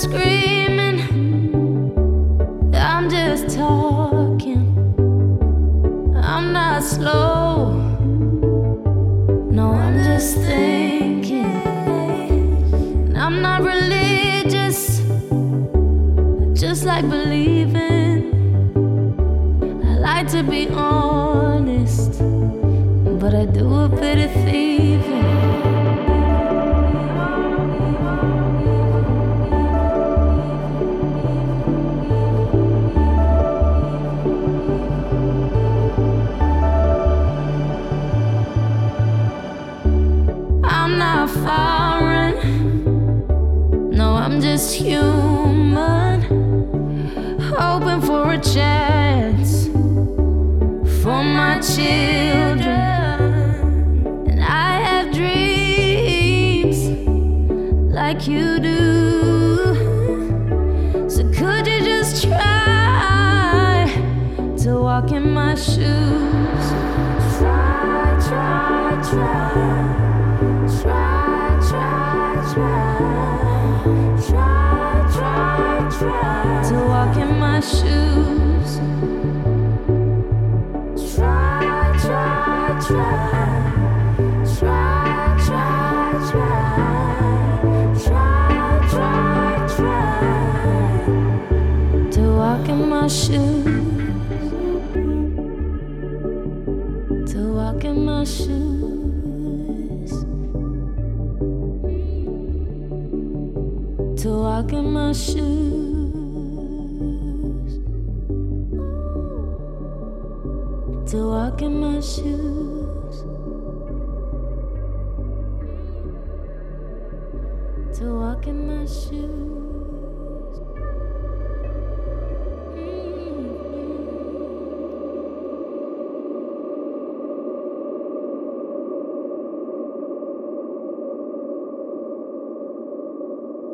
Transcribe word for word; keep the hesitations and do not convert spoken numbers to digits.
screaming, I'm just talking. I'm not slow, no, I'm just thinking. And I'm not religious, just like believing. I like to be honest, but I do a bit of thieving. I'm not foreign, no, I'm just human, hoping for a chance for my children. And I have dreams like you do, so could you just try to walk in my shoes? Try, try, try. Try, try, try, try, try, try to walk in my shoes. Try, try, try, try, try, try, try, try, try to walk in my shoes. To walk in my shoes. To walk in my shoes. To walk in my shoes. To walk in my shoes.